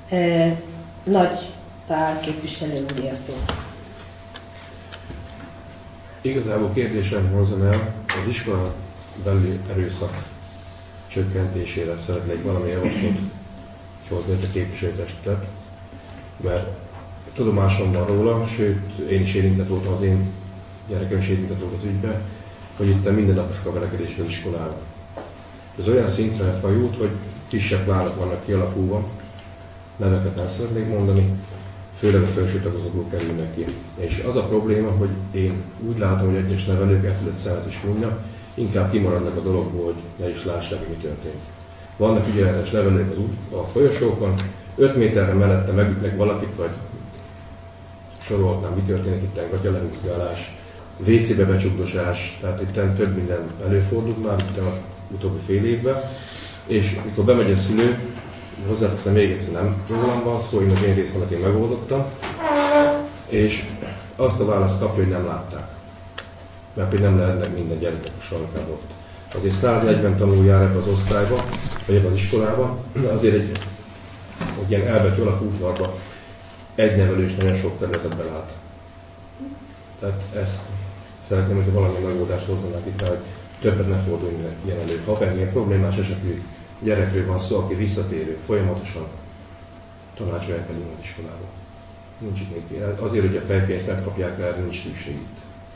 Nagy Pál képviselő úr a szó. Igazából kérdésem hozzon el, az iskola belüli erőszak csökkentésére szeretnék valami javaslatot hozni a képviselőtestület, mert tudomásom van róla, sőt én is érintett voltam, az én gyerekem is érintett volt az ügyben, hogy itt mindennapos kabelekedés az iskolában. Ez olyan szintre fajult, hogy kisebb klánok vannak kialakulva, neveket nem szeretnék mondani, főleg a felső tagozatból kerülnek ki. És az a probléma, hogy én úgy látom, hogy egyes nevelők elfülött szemet is hunynak, inkább kimaradnak a dologból, hogy ne is lássák, mi történik. Vannak ügyeletes nevelők a folyosókon, 5 méterre mellette megütnek valakit, vagy sorolhatnám, mi történik itt, gatyalehúzgálás, WC-be becsukdosás, tehát itt több minden előfordult már itt az utóbbi fél évben, és mikor bemegy a szülő, hozzáteszem még egyszer, nem rólam van szó, én az én részemet én megoldottam, és azt a választ kapja, hogy nem látták. Mert hogy nem lehetnek minden gyerekek a sarkában ott. Azért 140 tanuló jár ebbe az osztályba, vagy ebbe az iskolába, azért egy ilyen elbetű alakú udvarba egy nevelő is nagyon sok területet belát. Tehát ezt szeretném, hogy valami megoldást hozzanak itt, hogy többet ne forduljon ilyen elő. Ha bármilyen problémás esetű gyerekről van szó, aki visszatérő, folyamatosan tanácsolják el az iskolába. Nincs itt még. Azért, hogy a fejpénzt megkapják, erre nincs szükség itt.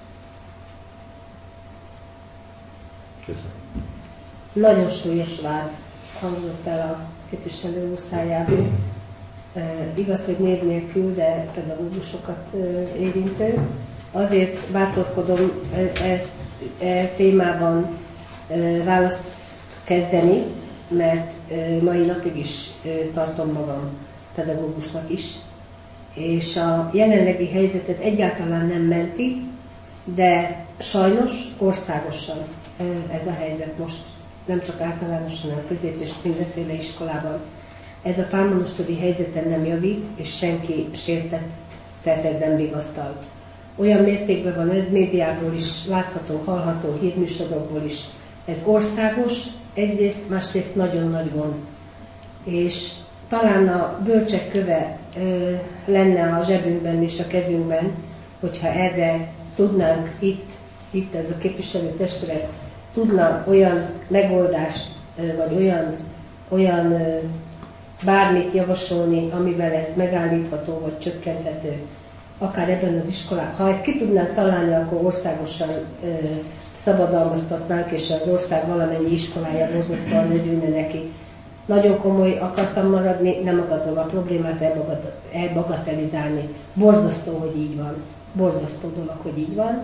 Köszönöm. Nagyon súlyos vád hangzott el a képviselő úr szájából. Igaz, hogy név nélkül, de pedagógusokat érintő. Azért bátorkodom témában választ kezdeni, mert mai napig is tartom magam pedagógusnak is, és a jelenlegi helyzetet egyáltalán nem menti, de sajnos országosan ez a helyzet most, nem csak általánosan, hanem közép és mindenféle iskolában. Ez a pálmamostodi helyzeten nem javít, és senki sértettet ez nem vigasztalt. Olyan mértékben van ez, médiából is látható, hallható, hírműsorokból is. Ez országos, egyrészt, másrészt nagyon nagy gond. És talán a bölcsek köve lenne a zsebünkben és a kezünkben, hogyha erre tudnánk itt ez a képviselőtestület tudna olyan megoldást, vagy olyan bármit javasolni, amivel ez megállítható, vagy csökkenthető, akár ebben az iskolában. Ha ezt ki tudnánk találni, akkor országosan szabadalmaztatnánk, és az ország valamennyi iskolája borzasztóan örülne neki. Nagyon komoly akartam maradni, nem akartam a problémát elbagatelizálni. Borzasztó, hogy így van. Borzasztó dolog, hogy így van.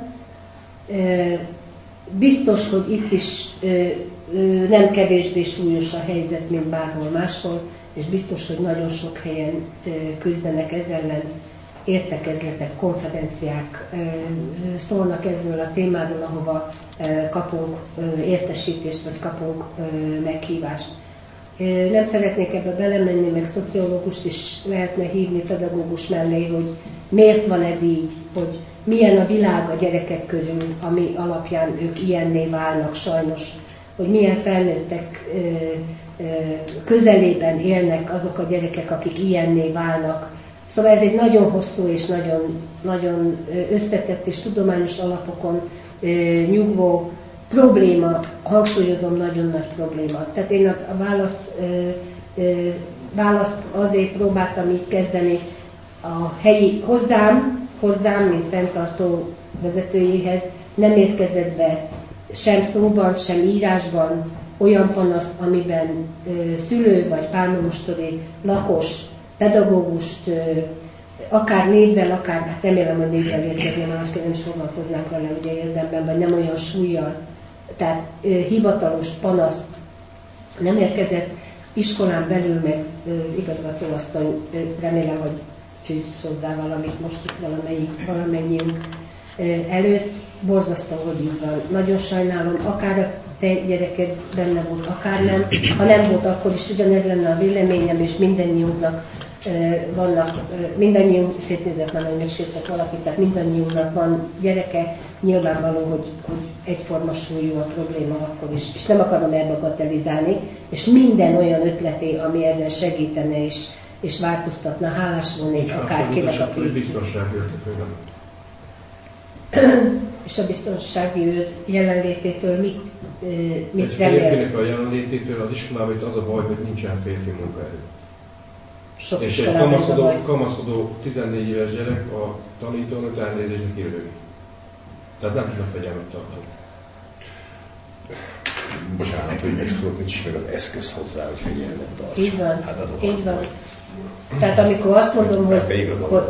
Biztos, hogy itt is nem kevésbé súlyos a helyzet, mint bárhol máshol, és biztos, hogy nagyon sok helyen küzdenek ez ellen, értekezletek, konferenciák szólnak ezzel a témáról, ahova kapunk értesítést, vagy kapunk meghívást. Nem szeretnék ebbe belemenni, meg szociológust is lehetne hívni pedagógus mellé, hogy miért van ez így, hogy milyen a világ a gyerekek körül, ami alapján ők ilyenné válnak sajnos, hogy milyen felnőttek közelében élnek azok a gyerekek, akik ilyenné válnak. Szóval ez egy nagyon hosszú és nagyon, nagyon összetett és tudományos alapokon nyugvó probléma, hangsúlyozom, nagyon nagy probléma. Tehát én a választ azért próbáltam így kezdeni a helyi hozzám, mint fenntartó vezetőjéhez nem érkezett be sem szóban, sem írásban olyan panasz, amiben szülő vagy pálmamostodi lakos, pedagógust, akár névvel, akár, hát remélem, hogy névvel érkezne, másképp nem is foglalkoznánk vele ugye érdemben, vagy nem olyan súllyal. Tehát hivatalos panasz nem érkezett, iskolán belül meg igazgatóasszony, remélem, hogy fűz hozzá valamit most itt valamennyiünk előtt. Borzasztó, hogy így van. Nagyon sajnálom, akár a te gyereked benne volt, akár nem. Ha nem volt, akkor is ugyanez lenne a véleményem, és mindannyiunknak mindannyiunk, szétnézett már, hogy megsértek valakit, tehát mindannyiunknak van gyereke, nyilvánvaló, hogy egyforma súlyú a probléma akkor is. És nem akarom elbagatelizálni, és minden olyan ötleté, ami ezen segítene, és változtatna, hálás volnék akárkinek, aki... Biztonsági őrtől. És a biztonsági őr jelenlététől mit remélsz? Férfinek a jelenlététől az iskolában az a baj, hogy nincsen férfi munkaerő. Sok és egy kamaszodó 14 éves gyerek a tanítónak elnézésre kiröhögi. Tehát nem tudnak fegyelmet tartani. Bocsánat, hogy megszólok, nincs meg az eszköz hozzá, hogy fegyelmet tartson. Így van, hát az így van. Tehát amikor azt mondom, hogy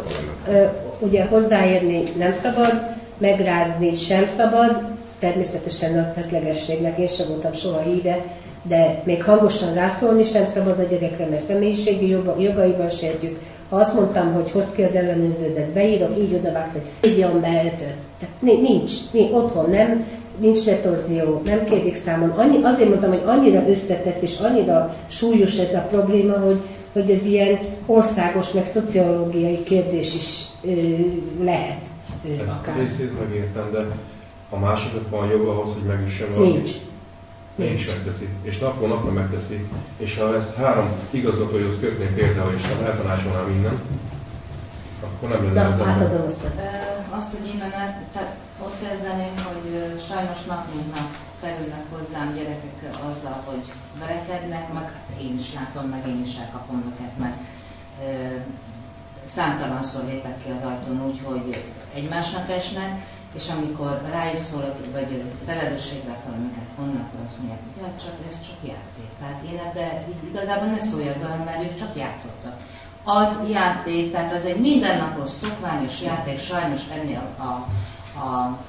ugye hozzáérni nem szabad, megrázni sem szabad, természetesen a tettlegességnek én sem voltam soha híve, de még hangosan rászólni sem szabad a gyerekre, mert személyiségi jogaiban sértjük. Ha azt mondtam, hogy hozd ki az ellenőrződet, beírok, így odavágt, hogy vigyon be 5-öt. Tehát nincs otthon, nincs retorzió, nem kérik számon. Azért mondtam, hogy annyira összetett és annyira súlyos ez a probléma, hogy ez ilyen országos, meg szociológiai kérdés is lehet. Ezt részét megértem, de a másiknak van joga ahhoz, hogy megüssön valamit. Nincs megteszi, és napról napra megteszi, és ha ezt 3 igazgatóhoz kötnék például, és nem eltanácsolnám innen, akkor nem lenne ez átadom azt, hogy innen ott kezdeném, hogy sajnos nap mint nap felülnek hozzám gyerekek azzal, hogy verekednek, meg hát én is látom, meg én is elkapom őket, meg számtalanszor lépek ki az ajtón úgy, hogy egymásnak esnek, és amikor rájuk szólok, vagy felelősségre akarom őket vonni, akkor azt mondják, hogy ja, ez csak játék. Tehát én ebbe igazából ne szóljak velem, mert ők csak játszottak. Az játék, tehát az egy mindennapos, szokványos játék, sajnos ennél a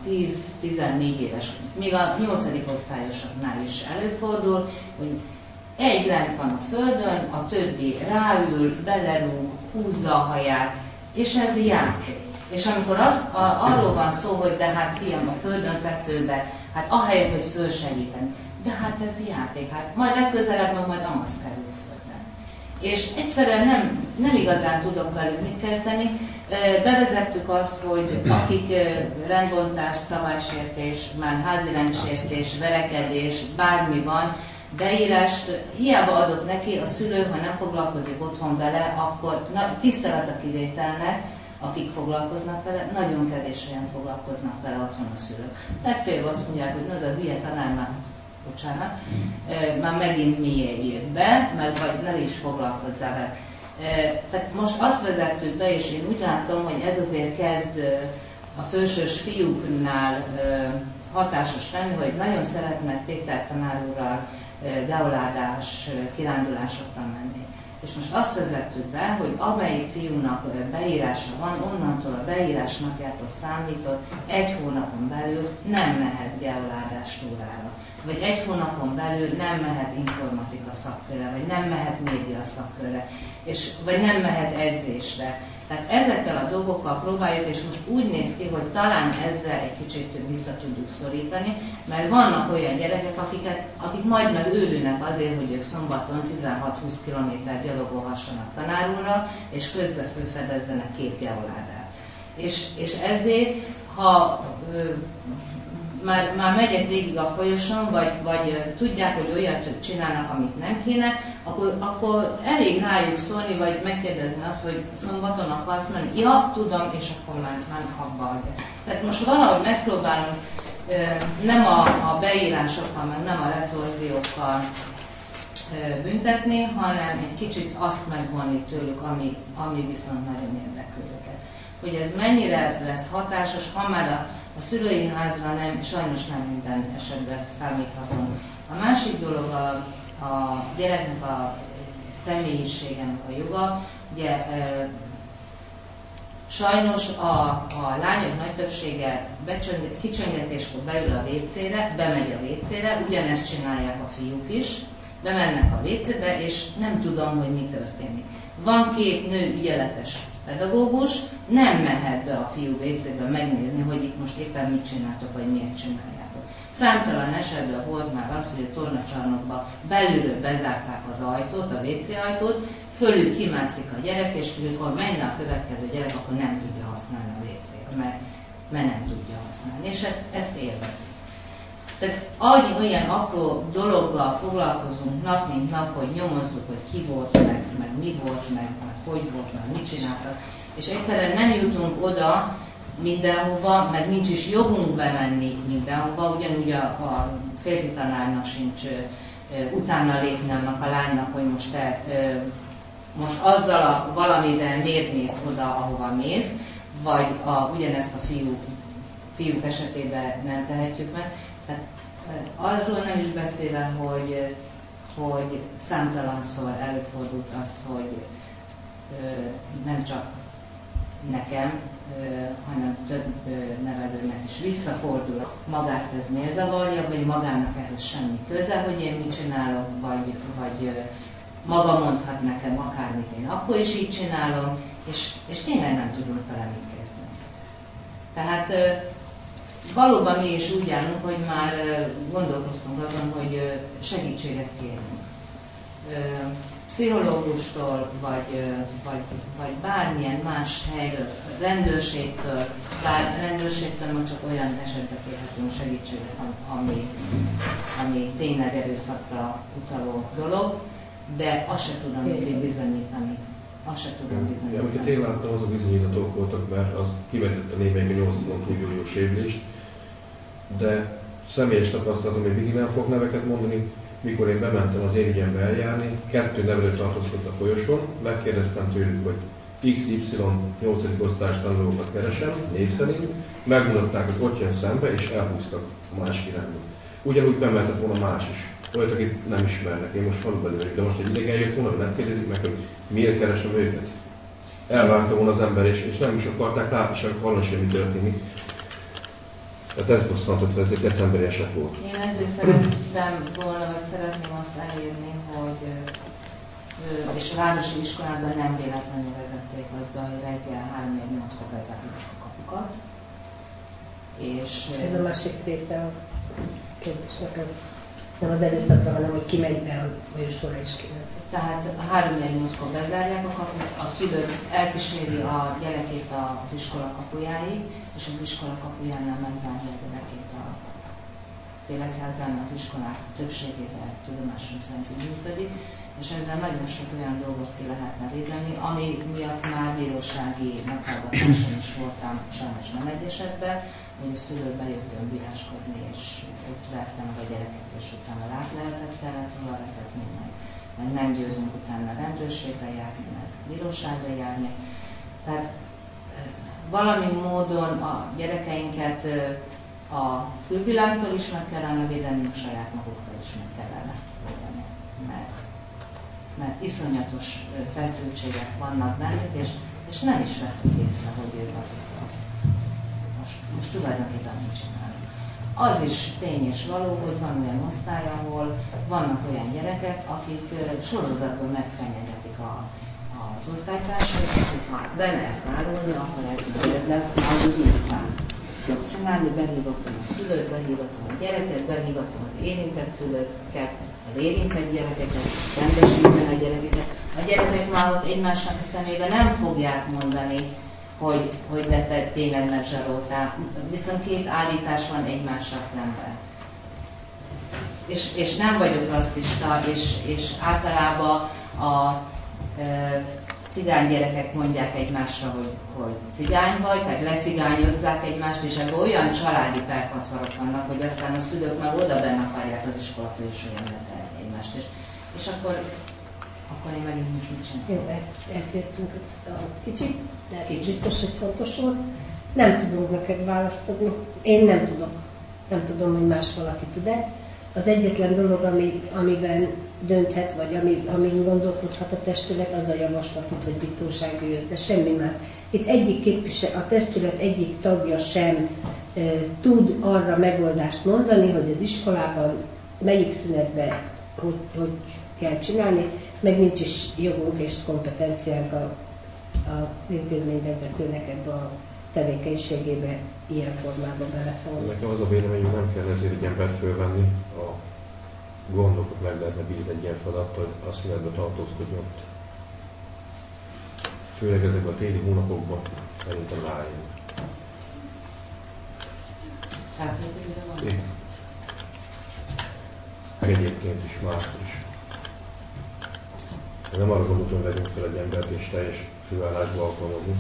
10-14 éves, még a 8. osztályosoknál is előfordul, hogy egy lent van a földön, a többi ráül, belerúg, húzza a haját, és ez játék. És amikor arról van szó, hogy de hát fiam a földön fekvőbe, hát ahelyett, hogy fölsegíteni, de hát ez játék, hát majd legközelebb majd amasz kerül földre. És egyszerűen nem igazán tudok velük mit kezdeni. Bevezettük azt, hogy akik rendbontás, szabálysértés, már házi rendsértés, verekedés, bármi van, beírást hiába adott neki, a szülő, ha nem foglalkozik otthon vele, akkor tisztelet a kivételnek, akik foglalkoznak vele, nagyon kevés olyan foglalkoznak vele otthon a szülők. Legfeljebb azt mondják, hogy az a hülye tanár már, bocsánat, már megint miért írt be, meg vagy ne is foglalkozzál vele. Tehát most azt vezettük be, és én úgy látom, hogy ez azért kezd a felsős fiúknál hatásos lenni, hogy nagyon szeretnek Péter tanár úrral geoládás, kirándulásokra menni. És most azt vezettük be, hogy amelyik fiúnak beírása van, onnantól a beírás napjától számított 1 hónapon belül nem mehet geoládás túrára. Vagy 1 hónapon belül nem mehet informatika szakkörre, vagy nem mehet média szakkörre, vagy nem mehet edzésre. Tehát ezekkel a dolgokkal próbáljuk, és most úgy néz ki, hogy talán ezzel egy kicsit vissza tudjuk szorítani, mert vannak olyan gyerekek, akik majd meg őrülnek azért, hogy ők szombaton 16-20 km gyalogolhassanak tanár úrral, és közben fölfedezzenek 2 geoládát. És ezért, ha már megyek végig a folyosón, vagy tudják, hogy olyat csinálnak, amit nem kéne, akkor elég rájuk szólni, vagy megkérdezni azt, hogy szombaton akarsz menni. Ja, tudom, és akkor már abba hagyja. Tehát most valahogy megpróbálunk nem a beírásokkal, meg nem a retorziókkal büntetni, hanem egy kicsit azt megvonni tőlük, ami viszont nagyon érdekli őket. Hogy ez mennyire lesz hatásos, ha már a szülői házra sajnos nem minden esetben számíthatunk. A másik dolog a gyereknek a személyiségenek a joga, ugye sajnos a lányok nagy többsége kicsöngetéskor beül a WC-re, bemegy a WC-re, ugyanezt csinálják a fiúk is, bemennek a WC-be, és nem tudom, hogy mi történik. Van 2 nő ügyeletes pedagógus, nem mehet be a fiú WC-be megnézni, hogy itt most éppen mit csináltok, vagy miért csináljátok. Számtalan esetben volt már az, hogy a tornacsarnokba belülről bezárták az ajtót, a WC ajtót, fölül kimászik a gyerek, és amikor menne a következő gyerek, akkor nem tudja használni a WC-t, mert nem tudja használni, és ezt élvezik. Tehát olyan apró dologgal foglalkozunk nap mint nap, hogy nyomozzuk, hogy ki volt, meg mi volt, meg hogy volt, meg mit csináltak. És egyszerűen nem jutunk oda mindenhova, meg nincs is jogunk bemenni mindenhova, ugyanúgy a férfi tanárnak sincs utána lépni annak a lánynak, hogy most te most azzal a valamivel miért mész oda, ahova mész, vagy ugyanezt a fiúk esetében nem tehetjük meg. Tehát arról nem is beszélve, hogy számtalanszor előfordult az, hogy nem csak nekem, hanem több nevelőnek is visszafordul. Magát ez miért zavarja, vagy magának ehhez semmi köze, hogy én mit csinálok, vagy maga mondhat nekem akármit, én akkor is így csinálom, és tényleg nem tudunk vele mit kezdeni. Tehát valóban mi is úgy állunk, hogy már gondolkoztunk azon, hogy segítséget kérünk. Pszichológustól, vagy bármilyen más helyről, rendőrségtől, bár rendőrségtől már csak olyan esetben kérhetünk segítséget, ami tényleg erőszakra utaló dolog, de azt se tudom bizonyítani. Amiket én láttam, azok bizonyítatók voltak, mert az kivetette némelyik a 8 pont túlgyújjó sérülést, de személyes tapasztalatom, hogy mindig nem fog neveket mondani. Mikor én bementem az én ügyembe eljárni, 2 nevelő tartózkodott a folyosón, megkérdeztem tőlük, hogy XY 8. osztályos tanulókat keresem, név szerint, megmutatták, hogy ott jön szembe, és elhúztak a másik irányba. Ugyanúgy bemehetett volna más is. Olyat, akit nem ismernek, én most falubeli vagyok, de most egy idegen jött volna, nem kérdezik meg, hogy miért keresem őket. Elvárta volna az ember, és nem is akarták látni, csak hallani sem, mi történik. Tehát ez bosszantott, ez egy decemberi eset volt. Én ezért szerettem volna, vagy szeretném azt elérni, hogy és a városi iskolában nem véletlenül vezették azt be, hogy reggel 3-8-kor bezárjuk a kapukat. És ez a másik része a kérdésnek, nem az erőszakra, hanem hogy ki megy be a folyosóra is kimegy. Tehát 3-8-kor bezárják a kaput, a szülő elkíséri a gyerekét az iskola kapujáig, és az iskola kapujánál megvárja a gyerekét a Télegházán, az iskolák többségére tudomásom szerint működik, és ezzel nagyon sok olyan dolgot ki lehetne védeni, ami miatt már bírósági meghallgatáson is voltam, sajnos nem egy esetben, hogy a szülő bejött önbíráskodni, és ott verte meg a gyereket, és utána kellett róla vetetni, meg nem győzünk utána rendőrségre járni, meg bíróságra járni. Tehát valami módon a gyerekeinket a külvilágtól is meg kellene védeni, saját maguktól is meg kellene védeni. Mert iszonyatos feszültségek vannak bennük, és nem is veszik észre, hogy ők azt most tulajdonképpen mit csinálnak. Az is tény és való, hogy van olyan osztály, ahol vannak olyan gyerekek, akik sorozatban megfenyegetik az osztálytársait, hogy ha bemersz árulni, akkor ez lesz majd az utcán. Csinálni, behívattam a szülőt, behívattam a gyereket, behívattam az érintett szülőket, az érintett gyerekeket, rendesíteni a gyerekeket. A gyerekek már ott egymásnak a szemébe nem fogják mondani, hogy de te tényleg megzsaroltál. Viszont 2 állítás van egymással szemben. És nem vagyok rasszista, és általában a cigány gyerekek mondják egymásra, hogy cigány vagy, tehát lecigányozzák egymást, és ebből olyan családi perpatvarok vannak, hogy aztán a szülők már oda benne akarják az iskola folyosóján letelni egymást. És akkor én megint most mit csinálom? Jó, eltértünk kicsit, de biztos, hogy fontos volt. Nem tudunk neked választ adni. Én nem tudok. Nem tudom, hogy más valaki tud-e. Az egyetlen dolog, amiben dönthet, vagy amin gondolkodhat a testület, az a javaslatod, hogy biztonsági őr, de semmi már. Itt a testület egyik tagja sem tud arra megoldást mondani, hogy az iskolában melyik szünetben hogy kell csinálni, meg nincs is jogunk és kompetenciánk az intézményvezetőnek ebbe a tevékenységébe ilyen formában beleszólni. Nekem az a vélemény, hogy nem kell ezért egy embert fölvenni, a gondokat meg lehetne bízni egy ilyen feladattal, hogy azt szünetbe tartózkodjon. Főleg ezekben a téli hónapokban szerintem rájön. meg egyébként is, máskor is. Nem arra gondolom, hogy vegyünk fel egy embert és teljes főállásba alkalmazunk.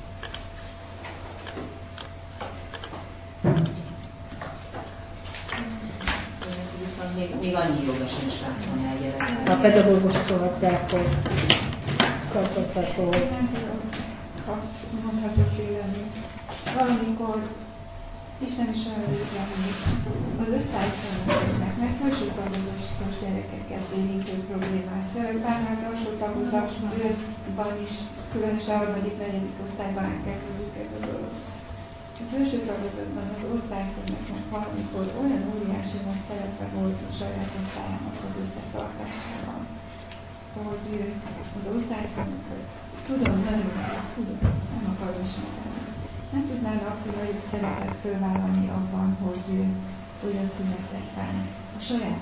Viszont még annyi joga sincs válaszolni a gyereknek. A pedagógus szólhatják, hogy kapható. Nem tudom, ha mondhatok véleményt. Valamikor Isten is olyan vélemény, az osztályfőnököknek, meg felső tagozatos gyerekeket érintő problémás. Bár az alsó tagozatban is, különösen a harmadik, negyedik osztályban elkezdődik ez a dolog. A felső tagozatban az osztályfőnöknek valamikor olyan óriási nagy szerepe volt a saját osztályának az összetartásában, hogy az osztályfőnökök, tudom, nagyon tudom, nem akarom sem, nem tudnának nagyobb szerepet fölvállalni abban, hogy a szüneteken a saját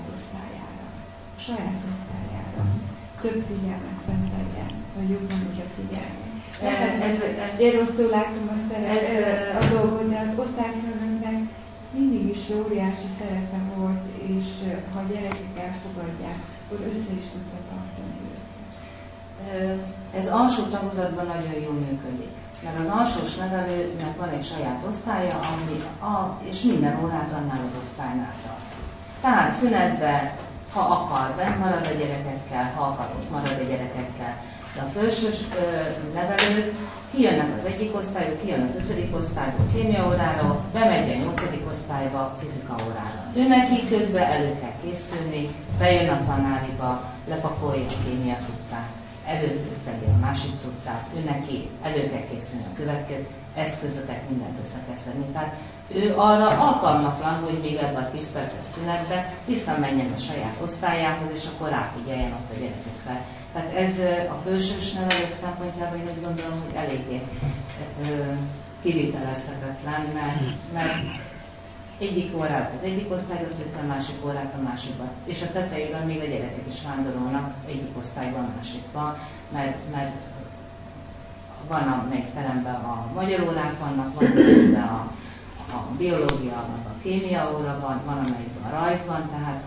osztályára több figyelmet szenteljen, vagy jobban odafigyelni. Én rosszul látom a dolgot, de az osztályfőnöknek mindig is óriási szerepe volt, és ha a gyerekek elfogadják, akkor össze is tudta tartani őket. Ez alsó tagozatban nagyon jól működik. Meg az alsós nevelőnek van egy saját osztálya, és minden órát annál az osztálynál tart. Tehát szünetben, ha akar, benn marad a gyerekekkel, ha akar, ott marad a gyerekekkel. De a felsős nevelők kijönnek az egyik osztályba, kijön az 5. osztályból kémia órára, bemegy a 8. osztályba fizika órára. Ő neki közben elő kell készülni, bejön a tanáriba, lepakolja a kémia cuccát, előtt összegi a másik cuccát, ő neki elő kell készülni a következő eszközöket, mindent össze kell szedni. Tehát ő arra alkalmatlan, hogy még ebben a 10 perces szünetben visszamenjen a saját osztályához, és akkor ráfigyeljen ott a gyerekekre. Tehát ez a felsős nevelők szempontjából én úgy gondolom, hogy eléggé kivitelezhetetlen, mert egyik órát az egyik osztályba tűnt, a másik órát a másikba. És a tetejében még a gyerekek is vándorolnak egyik osztályban a másikba, mert van amelyik teremben a magyar órák vannak, van amelyikben a biológia, a kémia óra van amelyikben a rajz van, tehát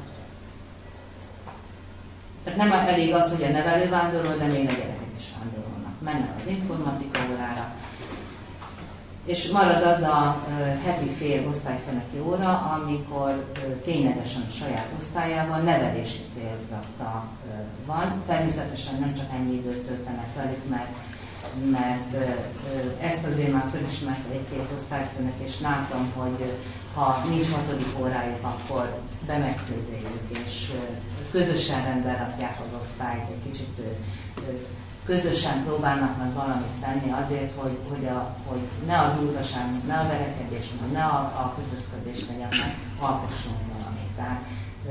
nem elég az, hogy a nevelő vándorol, de még a gyerekek is vándorolnak. Mennek az informatika órára, és marad az a heti fél osztályfőnöki óra, amikor ténylegesen a saját osztályával nevelési célzata van. Természetesen nem csak ennyi időt töltenek velük, mert ezt azért már fölismerte egy-két osztályfőnök, és látom, hogy ha nincs 6. órájuk, akkor bemegy közéjük, és közösen rendben rakják az osztályt, egy kicsit közösen próbálnak meg valamit tenni azért, hogy ne a durvaság, ne a verekedés, ne a kötözködés legyen, meg alkossunk valamit. Tehát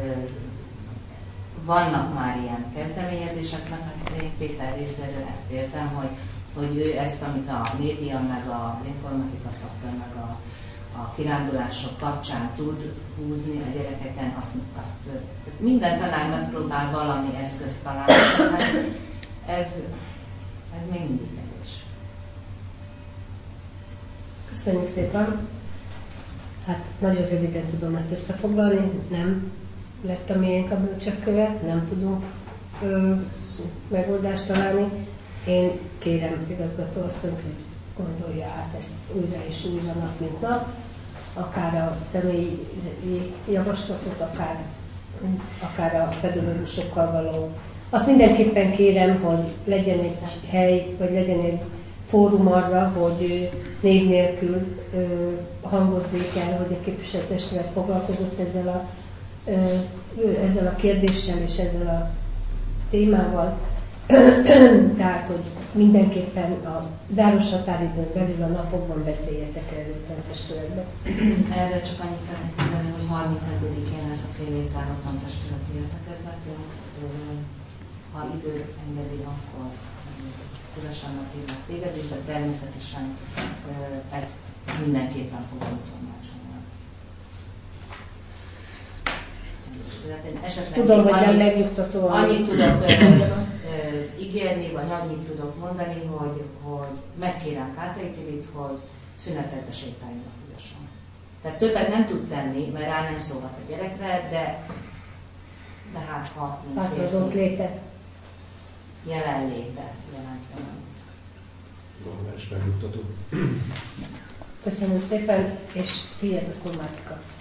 vannak már ilyen kezdeményezések, mert én Péter részéről ezt érzem, hogy ő ezt, amit a média, meg a informatika szakra, meg a kirándulások kapcsán tud húzni a gyerekeken, azt minden tanár megpróbál valami eszközt találni. Ez még mindig kevés. Köszönjük szépen! Hát nagyon röviden tudom ezt összefoglalni, nem lett a miénk a bölcsek köve, nem tudunk megoldást találni. Én kérem igazgatóasszonyt, hogy gondolja át ezt újra és újra, nap mint nap, akár a személyi javaslatot, akár a pedagógusokkal való. Azt mindenképpen kérem, hogy legyen egy hely, vagy legyen egy fórum arra, hogy név nélkül hangozzék el, hogy a képviselőtestület foglalkozott ezzel a kérdéssel és ezzel a témával. Tehát, hogy mindenképpen a záros határidőn belül a napokban beszéljetek erről a testületben. Erre csak annyit szeretnék mondani, hogy 31-én lesz a fél évzáró tantestületi értekezletünk. Ha idő engedi, akkor szívesen meghívnak téged is, de természetesen ezt mindenképpen fogom tolmácsolni. Tudom, hogy nem megnyugtató. Annyit tudok ígérni, vagy annyit tudok mondani, hogy megkérem Kátrai Tibit, hogy szünetekbe sétáljon a Fújoson. Tehát többet nem tud tenni, mert rá nem szólhat a gyerekre, de De hát ha nincs változott léte. jelenléte jelentően. Normális, megnyugtató. Köszönöm szépen, és figyeld a szomátikat.